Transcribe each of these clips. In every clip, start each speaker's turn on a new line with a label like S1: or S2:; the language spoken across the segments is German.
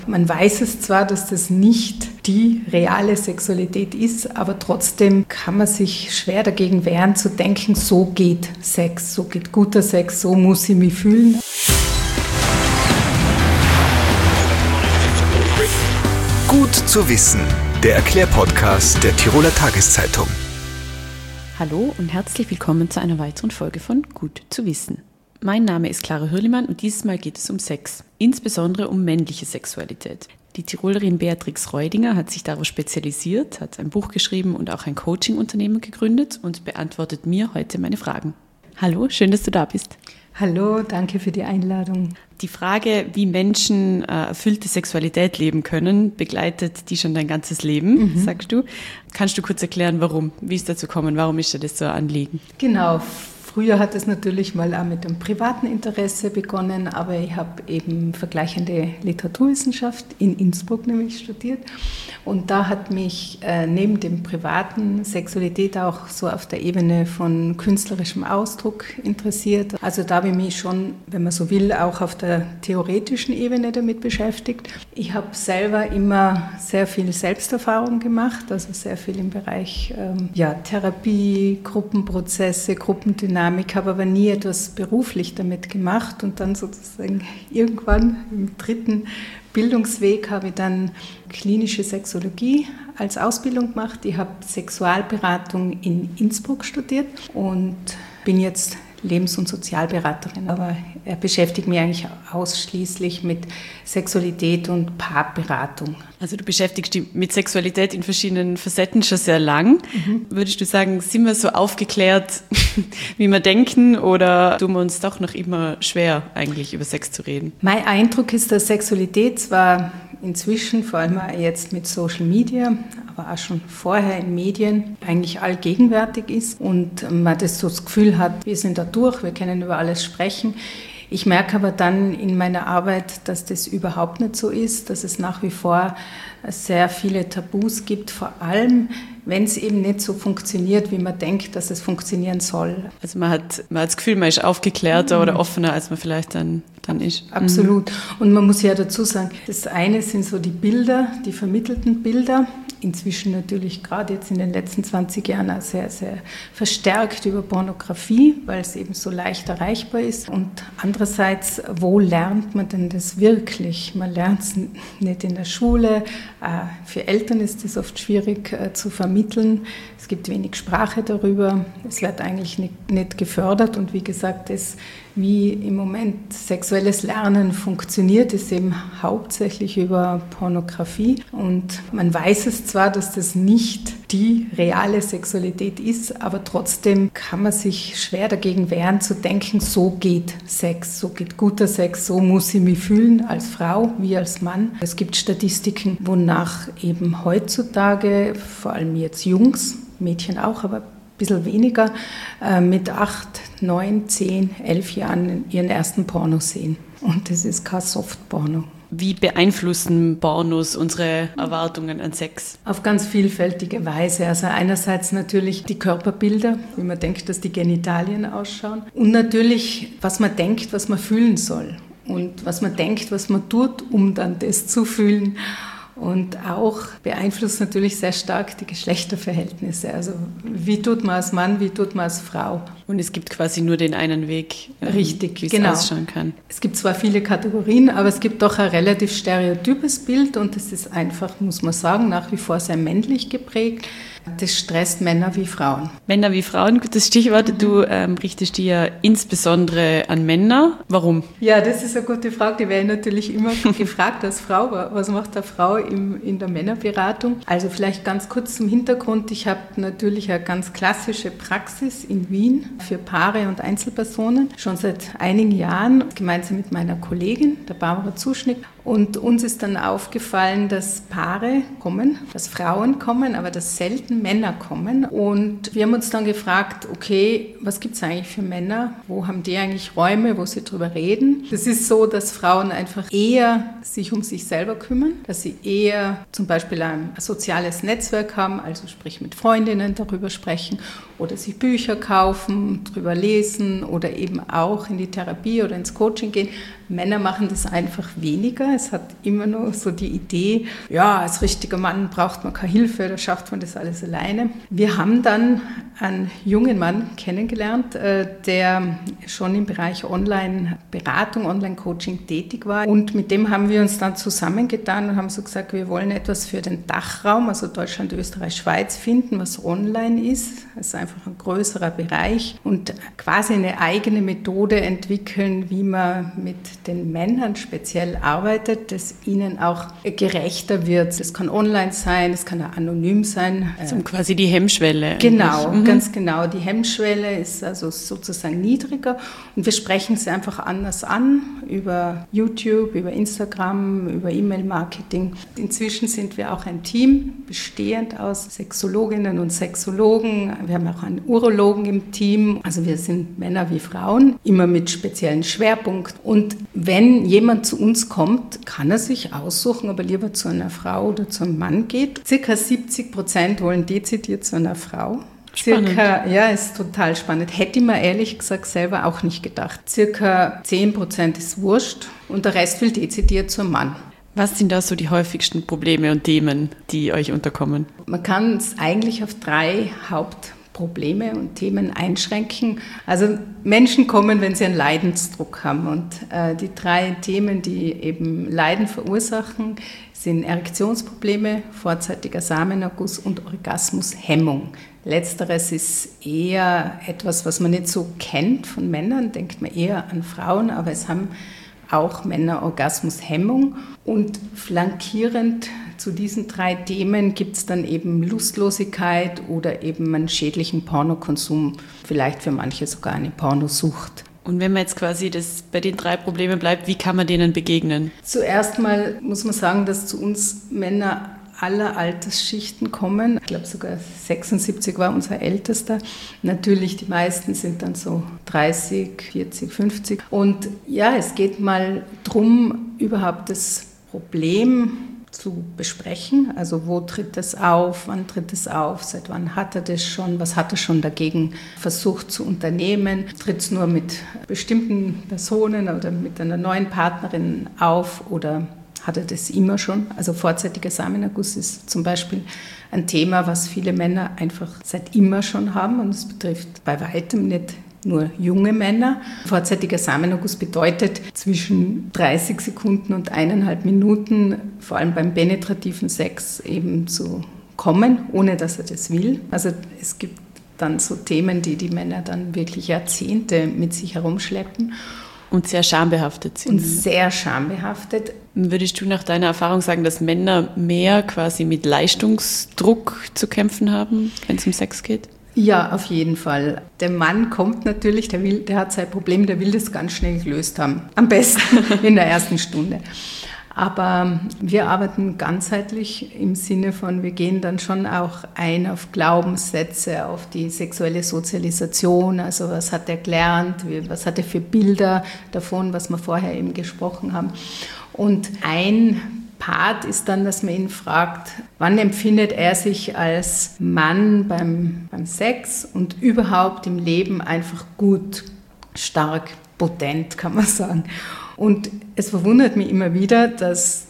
S1: Man weiß es zwar, dass das nicht die reale Sexualität ist, aber trotzdem kann man sich schwer dagegen wehren zu denken, so geht Sex, so geht guter Sex, so muss ich mich fühlen.
S2: Gut zu wissen, der Erklärpodcast der Tiroler Tageszeitung.
S3: Hallo und herzlich willkommen zu einer weiteren Folge von Gut zu wissen. Mein Name ist Clara Hürlimann und dieses Mal geht es um Sex, insbesondere um männliche Sexualität. Die Tirolerin Beatrix Reudinger hat sich darauf spezialisiert, hat ein Buch geschrieben und auch ein Coaching-Unternehmen gegründet und beantwortet mir heute meine Fragen. Hallo, schön, dass du da bist.
S1: Hallo, danke für die Einladung.
S3: Die Frage, wie Menschen erfüllte Sexualität leben können, begleitet die schon dein ganzes Leben, sagst du. Kannst du kurz erklären, warum? Wie ist dazu gekommen? Warum ist dir das so ein Anliegen?
S1: Genau. Früher hat es natürlich mal auch mit einem privaten Interesse begonnen, aber ich habe eben vergleichende Literaturwissenschaft in Innsbruck nämlich studiert und da hat mich neben dem privaten Sexualität auch so auf der Ebene von künstlerischem Ausdruck interessiert. Also da habe ich mich schon, wenn man so will, auch auf der theoretischen Ebene damit beschäftigt. Ich habe selber immer sehr viel Selbsterfahrung gemacht, also sehr viel im Bereich Therapie, Gruppenprozesse, Gruppendynamik. Ich habe aber nie etwas beruflich damit gemacht und dann sozusagen irgendwann im dritten Bildungsweg habe ich dann klinische Sexologie als Ausbildung gemacht. Ich habe Sexualberatung in Innsbruck studiert und bin jetzt Lebens- und Sozialberaterin, aber er beschäftigt mich eigentlich ausschließlich mit Sexualität und Paarberatung.
S3: Also du beschäftigst dich mit Sexualität in verschiedenen Facetten schon sehr lang. Würdest du sagen, sind wir so aufgeklärt, wie wir denken, oder tun wir uns doch noch immer schwer, eigentlich über Sex zu reden?
S1: Mein Eindruck ist, dass Sexualität zwar inzwischen, vor allem auch jetzt mit Social Media, aber auch schon vorher in Medien, eigentlich allgegenwärtig ist und man das Gefühl hat, wir sind da durch, wir können über alles sprechen. Ich merke aber dann in meiner Arbeit, dass das überhaupt nicht so ist, dass es nach wie vor sehr viele Tabus gibt, vor allem wenn es eben nicht so funktioniert, wie man denkt, dass es funktionieren soll.
S3: Also man hat das Gefühl, man ist aufgeklärter oder offener, als man vielleicht dann ist.
S1: Absolut. Und man muss ja dazu sagen, das eine sind so die Bilder, die vermittelten Bilder, inzwischen natürlich gerade jetzt in den letzten 20 Jahren auch sehr, sehr verstärkt über Pornografie, weil es eben so leicht erreichbar ist. Und andererseits, wo lernt man denn das wirklich? Man lernt es nicht in der Schule. Für Eltern ist es oft schwierig zu vermitteln. Es gibt wenig Sprache darüber. Es wird eigentlich nicht gefördert. Und wie gesagt, das, wie im Moment sexuelles Lernen funktioniert, ist eben hauptsächlich über Pornografie. Und man weiß es zwar, dass das nicht die reale Sexualität ist, aber trotzdem kann man sich schwer dagegen wehren zu denken, so geht Sex, so geht guter Sex, so muss ich mich fühlen als Frau wie als Mann. Es gibt Statistiken, wonach eben heutzutage, vor allem jetzt Jungs, Mädchen auch, aber ein bisschen weniger, mit 8, 9, 10, 11 Jahren ihren ersten Porno sehen. Und das ist kein Softporno.
S3: Wie beeinflussen Pornos unsere Erwartungen an Sex?
S1: Auf ganz vielfältige Weise. Also einerseits natürlich die Körperbilder, wie man denkt, dass die Genitalien ausschauen. Und natürlich, was man denkt, was man fühlen soll. Und was man denkt, was man tut, um dann das zu fühlen. Und auch beeinflusst natürlich sehr stark die Geschlechterverhältnisse. Also wie tut man als Mann, wie tut man als Frau?
S3: Und es gibt quasi nur den einen Weg,
S1: richtig,
S3: wie es
S1: genau.
S3: ausschauen kann.
S1: Es gibt zwar viele Kategorien, aber es gibt doch ein relativ stereotypes Bild und das ist einfach, muss man sagen, nach wie vor sehr männlich geprägt. Das stresst Männer wie Frauen.
S3: Männer wie Frauen, gutes Stichwort. Du richtest dich ja insbesondere an Männer. Warum?
S1: Ja, das ist eine gute Frage. Die werde ich natürlich immer gefragt als Frau. Was macht eine Frau in der Männerberatung? Also vielleicht ganz kurz zum Hintergrund. Ich habe natürlich eine ganz klassische Praxis in Wien für Paare und Einzelpersonen. Schon seit einigen Jahren, gemeinsam mit meiner Kollegin, der Barbara Zuschnick. Und uns ist dann aufgefallen, dass Paare kommen, dass Frauen kommen, aber dass selten Männer kommen. Und wir haben uns dann gefragt, okay, was gibt es eigentlich für Männer? Wo haben die eigentlich Räume, wo sie drüber reden? Das ist so, dass Frauen einfach eher sich um sich selber kümmern, dass sie eher zum Beispiel ein soziales Netzwerk haben, also sprich mit Freundinnen darüber sprechen oder sich Bücher kaufen, drüber lesen oder eben auch in die Therapie oder ins Coaching gehen, Männer machen das einfach weniger. Es hat immer noch so die Idee, ja, als richtiger Mann braucht man keine Hilfe, da schafft man das alles alleine. Wir haben dann einen jungen Mann kennengelernt, der schon im Bereich Online-Beratung, Online-Coaching tätig war. Und mit dem haben wir uns dann zusammengetan und haben so gesagt, wir wollen etwas für den Dachraum, also Deutschland, Österreich, Schweiz finden, was online ist. Das ist einfach ein größerer Bereich und quasi eine eigene Methode entwickeln, wie man mit den Männern speziell arbeitet, dass ihnen auch gerechter wird. Das kann online sein, es kann auch anonym sein.
S3: Also quasi die Hemmschwelle.
S1: Genau, ganz genau. Die Hemmschwelle ist also sozusagen niedriger und wir sprechen sie einfach anders an, über YouTube, über Instagram, über E-Mail-Marketing. Inzwischen sind wir auch ein Team, bestehend aus Sexologinnen und Sexologen. Wir haben auch einen Urologen im Team. Also wir sind Männer wie Frauen, immer mit speziellen Schwerpunkt. Und wenn jemand zu uns kommt, kann er sich aussuchen, ob er lieber zu einer Frau oder zu einem Mann geht. Circa 70% wollen dezidiert zu einer Frau. Ja, ist total spannend. Hätte ich mir ehrlich gesagt selber auch nicht gedacht. Circa 10% ist wurscht und der Rest will dezidiert zum Mann.
S3: Was sind da so die häufigsten Probleme und Themen, die euch unterkommen?
S1: Man kann es eigentlich auf 3 Hauptprobleme und Themen einschränken. Also Menschen kommen, wenn sie einen Leidensdruck haben. Und die 3 Themen, die eben Leiden verursachen, sind Erektionsprobleme, vorzeitiger Samenerguss und Orgasmushemmung. Letzteres ist eher etwas, was man nicht so kennt von Männern, denkt man eher an Frauen, aber es haben auch Männer Orgasmushemmung. Und flankierend zu diesen 3 Themen gibt es dann eben Lustlosigkeit oder eben einen schädlichen Pornokonsum, vielleicht für manche sogar eine Pornosucht.
S3: Und wenn man jetzt quasi bei den 3 Problemen bleibt, wie kann man denen begegnen?
S1: Zuerst mal muss man sagen, dass zu uns Männer aller Altersschichten kommen. Ich glaube sogar 76 war unser Ältester. Natürlich, die meisten sind dann so 30, 40, 50. Und ja, es geht mal darum, überhaupt das Problem zu besprechen. Also wo tritt das auf, wann tritt es auf, seit wann hat er das schon, was hat er schon dagegen versucht zu unternehmen. Tritt es nur mit bestimmten Personen oder mit einer neuen Partnerin auf oder hat er das immer schon? Also vorzeitiger Samenerguss ist zum Beispiel ein Thema, was viele Männer einfach seit immer schon haben und es betrifft bei weitem nicht nur junge Männer. Vorzeitiger Samenerguss bedeutet zwischen 30 Sekunden und 1,5 Minuten, vor allem beim penetrativen Sex, eben zu kommen, ohne dass er das will. Also es gibt dann so Themen, die Männer dann wirklich Jahrzehnte mit sich herumschleppen.
S3: Und sehr schambehaftet sind.
S1: Und sehr schambehaftet.
S3: Würdest du nach deiner Erfahrung sagen, dass Männer mehr quasi mit Leistungsdruck zu kämpfen haben, wenn es um Sex geht?
S1: Ja, auf jeden Fall. Der Mann kommt natürlich, der hat sein Problem, der will das ganz schnell gelöst haben. Am besten in der ersten Stunde. Aber wir arbeiten ganzheitlich im Sinne von, wir gehen dann schon auch ein auf Glaubenssätze, auf die sexuelle Sozialisation, also was hat er gelernt, was hat er für Bilder davon, was wir vorher eben gesprochen haben. Und ein Part ist dann, dass man ihn fragt, wann empfindet er sich als Mann beim Sex und überhaupt im Leben einfach gut, stark, potent, kann man sagen. Und es verwundert mich immer wieder, dass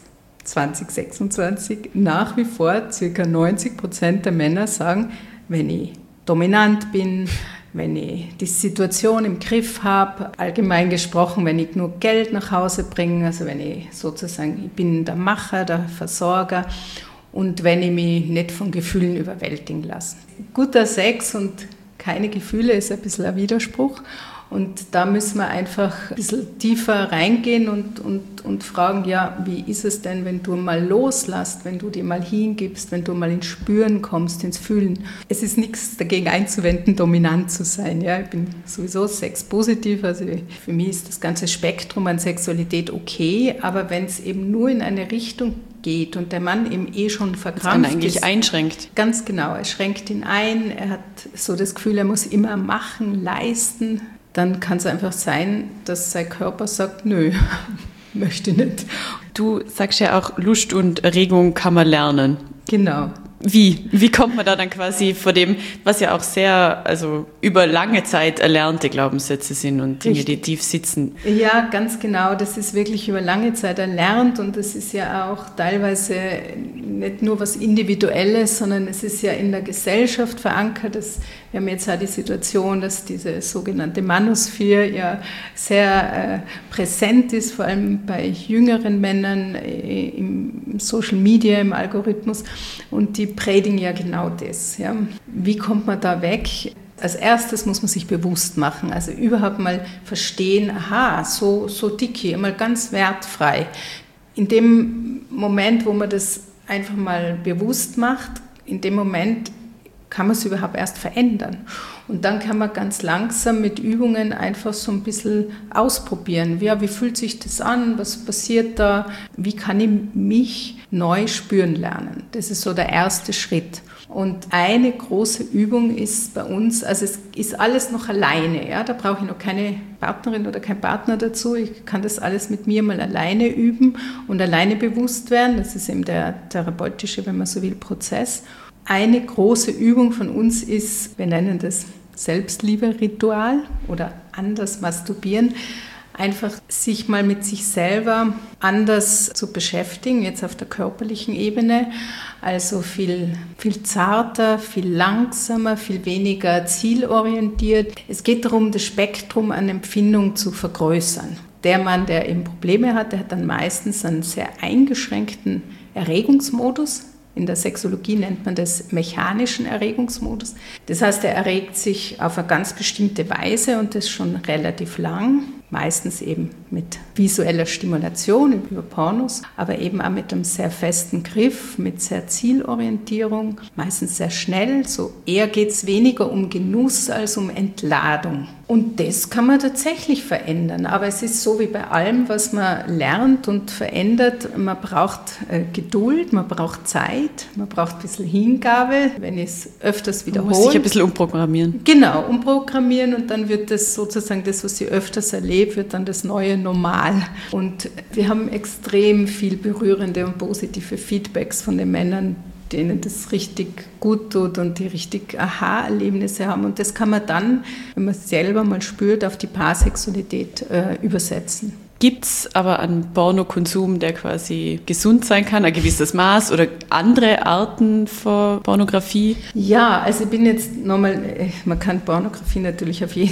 S1: 2026 nach wie vor ca. 90% der Männer sagen, wenn ich dominant bin, wenn ich die Situation im Griff habe, allgemein gesprochen, wenn ich genug Geld nach Hause bringe, also wenn ich sozusagen, ich bin der Macher, der Versorger und wenn ich mich nicht von Gefühlen überwältigen lasse. Guter Sex und keine Gefühle ist ein bisschen ein Widerspruch. Und da müssen wir einfach ein bisschen tiefer reingehen und fragen, ja, wie ist es denn, wenn du mal loslässt, wenn du dir mal hingibst, wenn du mal ins Spüren kommst, ins Fühlen. Es ist nichts dagegen einzuwenden, dominant zu sein. Ja? Ich bin sowieso sexpositiv, also für mich ist das ganze Spektrum an Sexualität okay, aber wenn es eben nur in eine Richtung geht und der Mann eben schon verkrampft ist.
S3: Eigentlich einschränkt.
S1: Ganz genau, er schränkt ihn ein, er hat so das Gefühl, er muss immer machen, leisten. Dann kann es einfach sein, dass sein Körper sagt, nö, möchte nicht.
S3: Du sagst ja auch, Lust und Erregung kann man lernen.
S1: Genau.
S3: Wie kommt man da dann quasi vor dem, was ja auch sehr, also über lange Zeit erlernte Glaubenssätze sind und Dinge, die tief sitzen?
S1: Ja, ganz genau. Das ist wirklich über lange Zeit erlernt und das ist ja auch teilweise nicht nur was Individuelles, sondern es ist ja in der Gesellschaft verankert. Wir haben jetzt auch die Situation, dass diese sogenannte Manosphere ja sehr präsent ist, vor allem bei jüngeren Männern im Social Media, im Algorithmus, und die predigen ja genau das. Ja. Wie kommt man da weg? Als erstes muss man sich bewusst machen, also überhaupt mal verstehen, aha, so dicke, mal ganz wertfrei. In dem Moment, wo man das einfach mal bewusst macht, in dem Moment kann man es überhaupt erst verändern. Und dann kann man ganz langsam mit Übungen einfach so ein bisschen ausprobieren. Ja, wie fühlt sich das an? Was passiert da? Wie kann ich mich neu spüren lernen? Das ist so der erste Schritt. Und eine große Übung ist bei uns, also es ist alles noch alleine, ja, da brauche ich noch keine Partnerin oder keinen Partner dazu. Ich kann das alles mit mir mal alleine üben und alleine bewusst werden. Das ist eben der therapeutische, wenn man so will, Prozess. Eine große Übung von uns ist, wir nennen das Selbstliebe-Ritual oder anders masturbieren, einfach sich mal mit sich selber anders zu beschäftigen, jetzt auf der körperlichen Ebene, also viel zarter, viel langsamer, viel weniger zielorientiert. Es geht darum, das Spektrum an Empfindung zu vergrößern. Der Mann, der eben Probleme hat, der hat dann meistens einen sehr eingeschränkten Erregungsmodus. In der Sexologie nennt man das mechanischen Erregungsmodus. Das heißt, er erregt sich auf eine ganz bestimmte Weise und das schon relativ lang, meistens eben mit visueller Stimulation über Pornos, aber eben auch mit einem sehr festen Griff, mit sehr Zielorientierung, meistens sehr schnell. So eher geht es weniger um Genuss als um Entladung. Und das kann man tatsächlich verändern. Aber es ist so wie bei allem, was man lernt und verändert. Man braucht Geduld, man braucht Zeit, man braucht ein bisschen Hingabe, wenn ich es öfters wiederhole.
S3: Man muss sich ein bisschen umprogrammieren.
S1: Genau, umprogrammieren und dann wird das sozusagen das, was ich öfters erlebe, wird dann das neue Normal. Und wir haben extrem viel berührende und positive Feedbacks von den Männern, denen das richtig gut tut und die richtig Aha-Erlebnisse haben. Und das kann man dann, wenn man es selber mal spürt, auf die Paarsexualität übersetzen.
S3: Gibt es aber einen Pornokonsum, der quasi gesund sein kann, ein gewisses Maß oder andere Arten von Pornografie?
S1: Ja, also ich bin jetzt nochmal, man kann Pornografie natürlich auf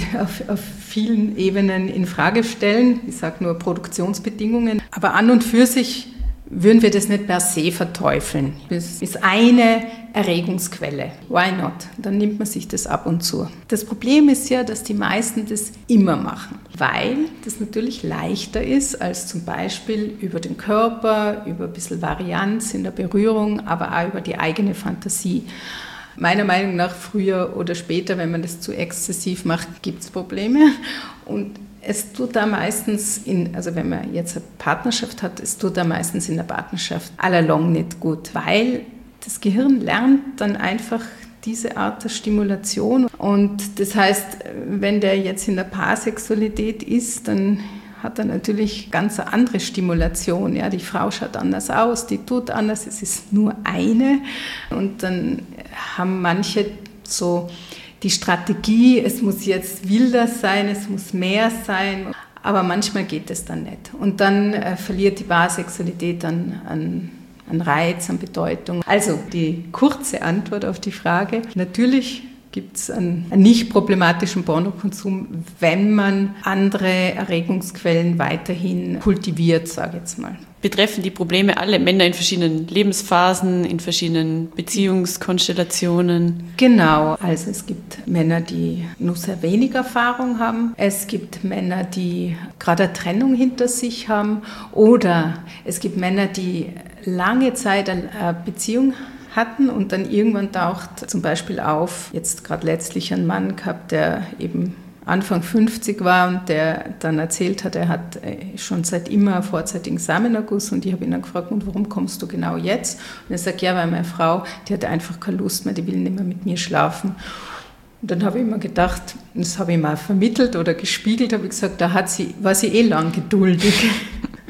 S1: vielen Ebenen in Frage stellen. Ich sage nur Produktionsbedingungen. Aber an und für sich würden wir das nicht per se verteufeln. Das ist eine Erregungsquelle. Why not? Dann nimmt man sich das ab und zu. Das Problem ist ja, dass die meisten das immer machen, weil das natürlich leichter ist, als zum Beispiel über den Körper, über ein bisschen Varianz in der Berührung, aber auch über die eigene Fantasie. Meiner Meinung nach früher oder später, wenn man das zu exzessiv macht, gibt es Probleme. Und es tut da meistens, also wenn man jetzt eine Partnerschaft hat, es tut da meistens in der Partnerschaft allalong nicht gut, weil das Gehirn lernt dann einfach diese Art der Stimulation. Und das heißt, wenn der jetzt in der Paarsexualität ist, dann hat er natürlich ganz eine andere Stimulation. Ja, die Frau schaut anders aus, die tut anders, es ist nur eine. Und dann haben manche so die Strategie, es muss jetzt wilder sein, es muss mehr sein, aber manchmal geht es dann nicht. Und dann verliert die Paarsexualität an Reiz, an Bedeutung. Also die kurze Antwort auf die Frage, natürlich gibt es einen nicht problematischen Pornokonsum, wenn man andere Erregungsquellen weiterhin kultiviert, sage ich jetzt mal.
S3: Betreffen die Probleme alle Männer in verschiedenen Lebensphasen, in verschiedenen Beziehungskonstellationen?
S1: Genau, also es gibt Männer, die nur sehr wenig Erfahrung haben. Es gibt Männer, die gerade eine Trennung hinter sich haben. Oder es gibt Männer, die lange Zeit eine Beziehung hatten und dann irgendwann taucht zum Beispiel auf, jetzt gerade letztlich ein Mann gehabt, der eben Anfang 50 war und der dann erzählt hat, er hat schon seit immer vorzeitigen Samenerguss und ich habe ihn dann gefragt, und warum kommst du genau jetzt? Und er sagt, ja, weil meine Frau, die hat einfach keine Lust mehr, die will nicht mehr mit mir schlafen. Und dann habe ich immer gedacht, das habe ich mal vermittelt oder gespiegelt, habe ich gesagt, war sie lang geduldig.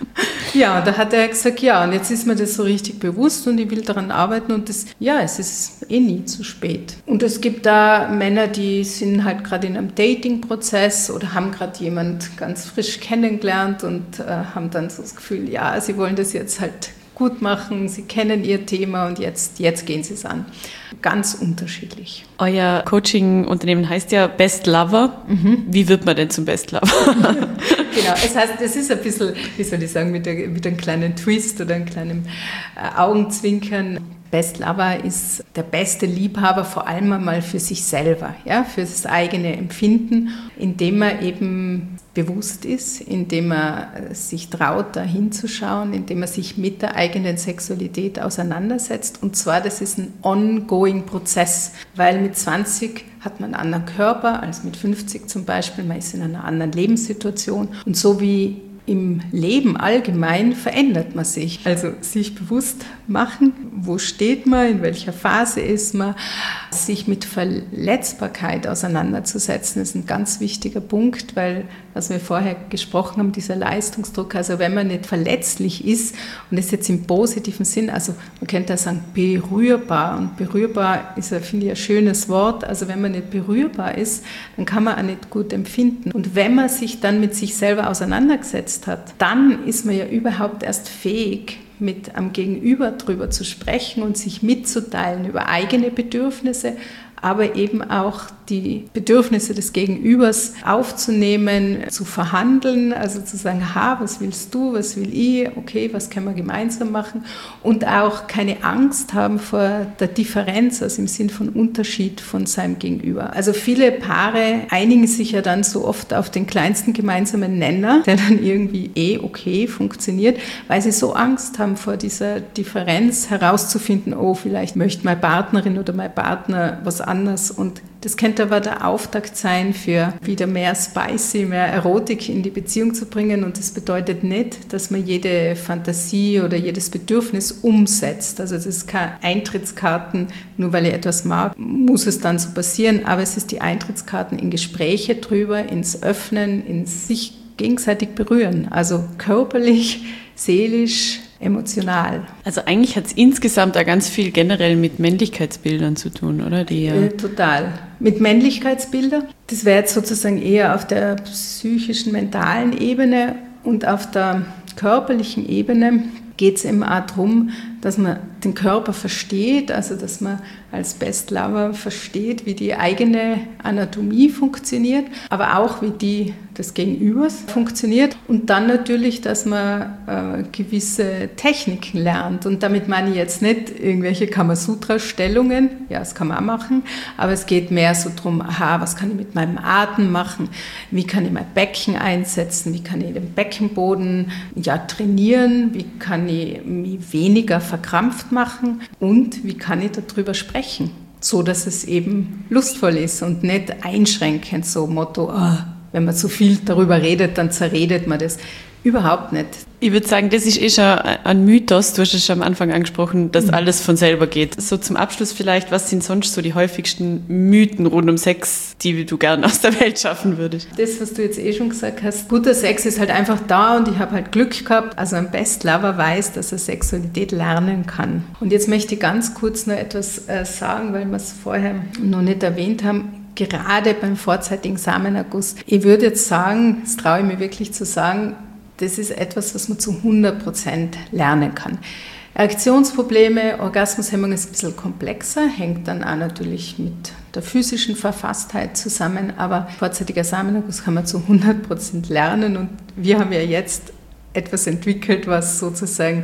S1: Ja, da hat er gesagt, ja, und jetzt ist mir das so richtig bewusst und ich will daran arbeiten und es ist nie zu spät. Und es gibt da Männer, die sind halt gerade in einem Dating-Prozess oder haben gerade jemand ganz frisch kennengelernt und haben dann so das Gefühl, ja, sie wollen das jetzt halt gut machen, sie kennen ihr Thema und jetzt gehen sie es an. Ganz unterschiedlich.
S3: Euer Coaching-Unternehmen heißt ja Best Lover. Wie wird man denn zum Best Lover?
S1: Genau, es heißt, das ist ein bisschen, wie soll ich sagen, mit einem kleinen Twist oder einem kleinen Augenzwinkern. Best Lover ist der beste Liebhaber, vor allem einmal für sich selber, ja, für das eigene Empfinden, indem er eben bewusst ist, indem er sich traut, da hinzuschauen, indem er sich mit der eigenen Sexualität auseinandersetzt. Und zwar, das ist ein ongoing Prozess, weil mit 20 hat man einen anderen Körper als mit 50 zum Beispiel, man ist in einer anderen Lebenssituation und so wie im Leben allgemein verändert man sich. Also sich bewusst machen, wo steht man, in welcher Phase ist man. Sich mit Verletzbarkeit auseinanderzusetzen, ist ein ganz wichtiger Punkt, weil, was wir vorher gesprochen haben, dieser Leistungsdruck, also wenn man nicht verletzlich ist, und das jetzt im positiven Sinn, also man könnte ja sagen berührbar, und berührbar ist, finde ich, ein schönes Wort, also wenn man nicht berührbar ist, dann kann man auch nicht gut empfinden. Und wenn man sich dann mit sich selber auseinandergesetzt hat, dann ist man ja überhaupt erst fähig, mit am Gegenüber drüber zu sprechen und sich mitzuteilen über eigene Bedürfnisse, aber eben auch die Bedürfnisse des Gegenübers aufzunehmen, zu verhandeln, also zu sagen, was willst du, was will ich, okay, was können wir gemeinsam machen und auch keine Angst haben vor der Differenz, also im Sinn von Unterschied von seinem Gegenüber. Also viele Paare einigen sich ja dann so oft auf den kleinsten gemeinsamen Nenner, der dann irgendwie okay funktioniert, weil sie so Angst haben vor dieser Differenz herauszufinden, vielleicht möchte meine Partnerin oder mein Partner was anders und das könnte aber der Auftakt sein, für wieder mehr Spicy, mehr Erotik in die Beziehung zu bringen. Und das bedeutet nicht, dass man jede Fantasie oder jedes Bedürfnis umsetzt. Also das ist keine Eintrittskarten, nur weil ich etwas mag, muss es dann so passieren. Aber es ist die Eintrittskarten in Gespräche drüber, ins Öffnen, ins sich gegenseitig berühren. Also körperlich, seelisch, emotional.
S3: Also eigentlich hat es insgesamt da ganz viel generell mit Männlichkeitsbildern zu tun, oder?
S1: Total. Mit Männlichkeitsbildern. Das wäre jetzt sozusagen eher auf der psychischen, mentalen Ebene und auf der körperlichen Ebene geht es eben auch darum, dass man den Körper versteht, also dass man als Best Lover versteht, wie die eigene Anatomie funktioniert, aber auch wie die des Gegenübers funktioniert und dann natürlich, dass man gewisse Techniken lernt und damit meine ich jetzt nicht irgendwelche Kamasutra-Stellungen, ja, das kann man auch machen, aber es geht mehr so darum, was kann ich mit meinem Atem machen, wie kann ich mein Becken einsetzen, wie kann ich den Beckenboden trainieren, wie kann ich mich weniger verkrampft machen und wie kann ich darüber sprechen, so dass es eben lustvoll ist und nicht einschränkend, so Motto, wenn man zu viel darüber redet, dann zerredet man das. Überhaupt nicht.
S3: Ich würde sagen, das ist schon ein Mythos, du hast es schon am Anfang angesprochen, dass alles von selber geht. So zum Abschluss vielleicht, was sind sonst so die häufigsten Mythen rund um Sex, die du gerne aus der Welt schaffen würdest?
S1: Das, was du jetzt schon gesagt hast, guter Sex ist halt einfach da und ich habe halt Glück gehabt. Also ein Best Lover weiß, dass er Sexualität lernen kann. Und jetzt möchte ich ganz kurz noch etwas sagen, weil wir es vorher noch nicht erwähnt haben. Gerade beim vorzeitigen Samenerguss. Ich würde jetzt sagen, das traue ich mir wirklich zu sagen, das ist etwas, was man zu 100% lernen kann. Erektionsprobleme, Orgasmushemmung ist ein bisschen komplexer, hängt dann auch natürlich mit der physischen Verfasstheit zusammen, aber vorzeitiger Samenerguss kann man zu 100% lernen und wir haben ja jetzt etwas entwickelt, was sozusagen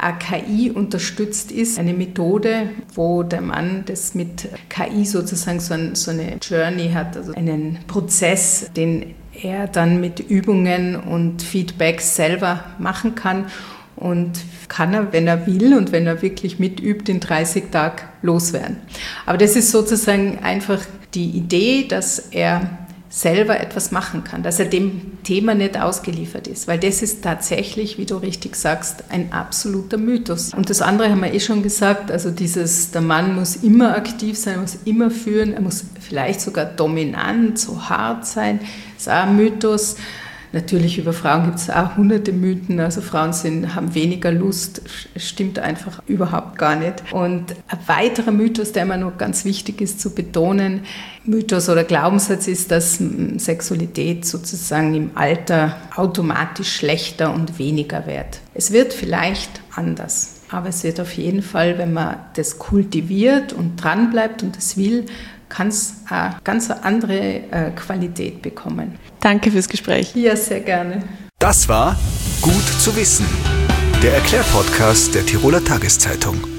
S1: KI unterstützt ist. Eine Methode, wo der Mann das mit KI sozusagen so eine Journey hat, also einen Prozess, den er dann mit Übungen und Feedbacks selber machen kann und kann er, wenn er will und wenn er wirklich mitübt, in 30 Tagen loswerden. Aber das ist sozusagen einfach die Idee, dass er selber etwas machen kann, dass er dem Thema nicht ausgeliefert ist, weil das ist tatsächlich, wie du richtig sagst, ein absoluter Mythos. Und das andere haben wir schon gesagt, also der Mann muss immer aktiv sein, er muss immer führen, er muss vielleicht sogar dominant, so hart sein, ist auch ein Mythos. Natürlich über Frauen gibt es auch hunderte Mythen, also Frauen haben weniger Lust, stimmt einfach überhaupt gar nicht. Und ein weiterer Mythos, der mir noch ganz wichtig ist zu betonen, Mythos oder Glaubenssatz ist, dass Sexualität sozusagen im Alter automatisch schlechter und weniger wird. Es wird vielleicht anders. Aber es wird auf jeden Fall, wenn man das kultiviert und dranbleibt und das will, kann es eine ganz andere Qualität bekommen.
S3: Danke fürs Gespräch.
S1: Ja, sehr gerne.
S2: Das war Gut zu wissen, der Erklärpodcast der Tiroler Tageszeitung.